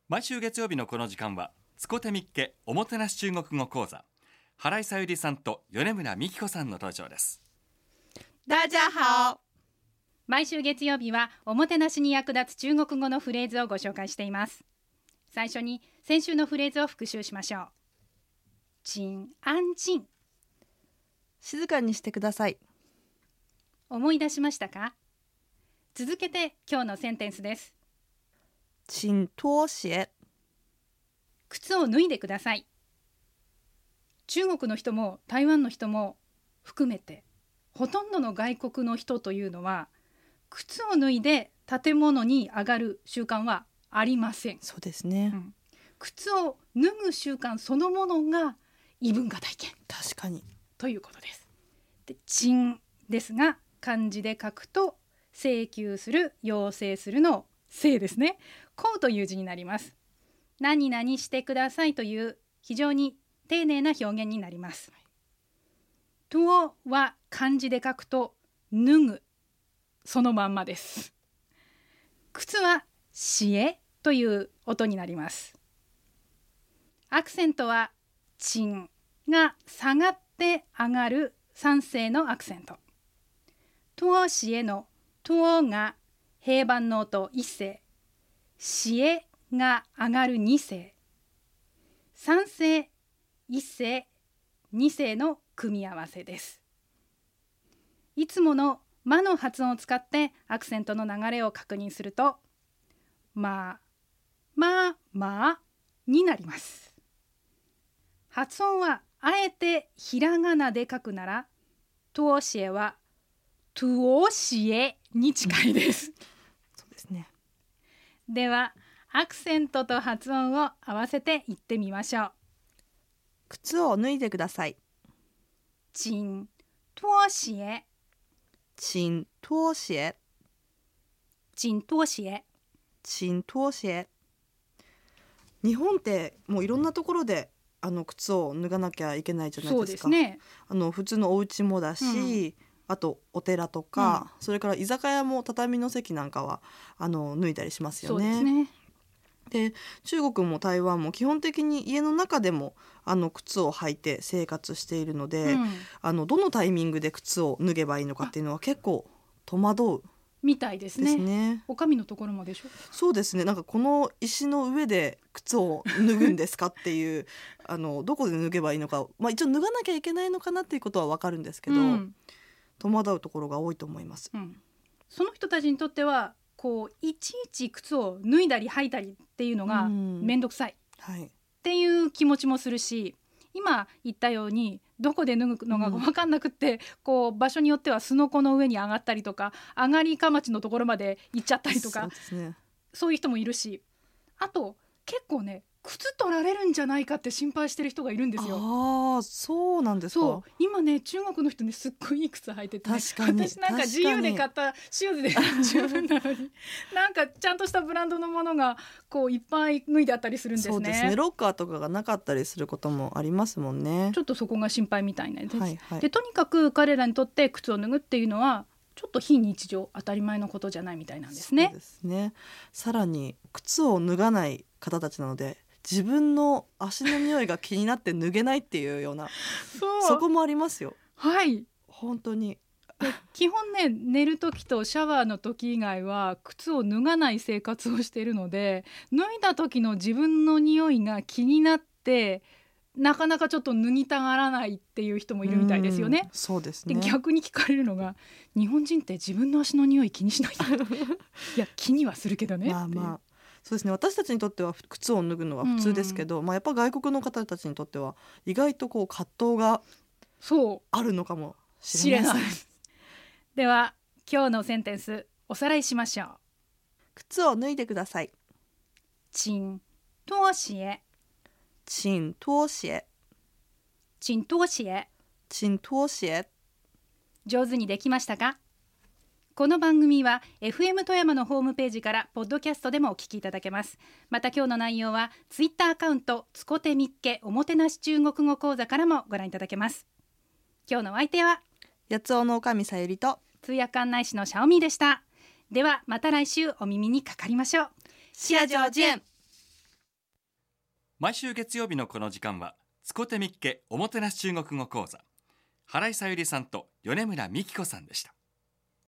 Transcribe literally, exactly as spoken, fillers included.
毎週月曜日のこの時間はつこてみっけおもてなし中国語講座、原井さゆりさんと米村美希子さんの登場です。 大家好。 毎週月曜日はおもてなしに役立つ中国語のフレーズをご紹介しています。最初に先週のフレーズを復習しましょう。静安静、 静かにしてください。 思い出しましたか？続けて今日のセンテンスです。 請脱鞋、 靴を脱いでください。中国の人も台湾の人も含めてほとんどの外国の人というのは靴を脱いで建物に上がる習慣はありません。 そうですね、 うん、靴を脱ぐ習慣そのものが異文化体験、 確かにということです。で、請ですが漢字で書くと請求する、要請するの請ですね。こうという字になります。何々してくださいという非常に丁寧な表現になります。脱は漢字で書くと脱ぐ、そのまんまです。靴はシエという音になります。アクセントはチンが下がって上がる三声のアクセント。脱シエの脱が平板の音一声、シエが上がる二声、三声一声二声の組み合わせです。いつものまの発音を使ってアクセントの流れを確認すると、ま、ま、まになります。発音はあえてひらがなで書くなら、脱シエはトゥオシエに近いです。 そうですね。 ではアクセントと発音を合わせて言ってみましょう。 靴を脱いでください。 请脱鞋、 請脱鞋、 请脱鞋。 請脱鞋。日本ってもういろんなところであの靴を脱がなきゃいけないじゃないですか。 そうですね。 あの普通のお家もだし、うん、あとお寺とか、うん、それから居酒屋も畳の席なんかはあの脱いだりしますよね。 そうですね。 で、中国も台湾も基本的に家の中でもあの靴を履いて生活しているので、うん、あのどのタイミングで靴を脱げばいいのかっていうのは結構戸惑うみたいですね。 ですね。 お上のところもでしょ。 そうですね。なんかこの石の上で靴を脱ぐんですかっていうあのどこで脱げばいいのか、まあ、一応脱がなきゃいけないのかなっていうことは分かるんですけど、うん、戸惑うところが多いと思います、 うん、その人たちにとってはこういちいち靴を脱いだり履いたりっていうのがめんどくさいっていう気持ちもするし、今言ったようにどこで脱ぐのが分かんなくって、うん、こう場所によってはすのこの上に上がったりとか上がりかまちのところまで行っちゃったりとか、 そうですね、 そういう人もいるし、あと結構ね靴取られるんじゃないかって心配してる人がいるんですよ。 ああ、そうなんですか。 そう今ね中国の人ねすっごいいい靴履いてて、ね、 確かに私なんか自由で買ったシューズで十分なのになんかちゃんとしたブランドのものがこういっぱい脱いであったりするんですね。 そうですね。ロッカーとかがなかったりすることもありますもんね。 ちょっとそこが心配みたいなんです、 はいはい、 でとにかく彼らにとって靴を脱ぐっていうのはちょっと非日常当たり前のことじゃないみたいなんですね。 そうですね。さらに靴を脱がない方たちなので自分の足の匂いが気になって脱げないっていうようなそうそこもありますよ。 はい本当に。 で基本ね寝る時とシャワーの時以外は靴を脱がない生活をしているので、脱いだ時の自分の匂いが気になってなかなかちょっと脱ぎたがらないっていう人もいるみたいですよね。 そうですね。 で逆に聞かれるのが日本人って自分の足の匂い気にしないいや気にはするけどね。 まあまあそうですね。私たちにとっては靴を脱ぐのは普通ですけど、うんまあ、やっぱ外国の方たちにとっては意外とこう葛藤があるのかもしれません。 では今日のセンテンスおさらいしましょう。 靴を脱いでください。 請脱鞋、 請脱鞋、 請脱鞋、 請脱鞋。 上手にできましたか？この番組は エフエム 富山のホームページからポッドキャストでもお聞きいただけます。また今日の内容はツイッターアカウントつこてみっけおもてなし中国語講座からもご覧いただけます。今日のお相手は八尾のおかみさゆりと通訳案内士のシャオミーでした。ではまた来週お耳にかかりましょう。 シアジョージェン。 毎週月曜日のこの時間はつこてみっけおもてなし中国語講座、原井さゆりさんと米村美希子さんでした。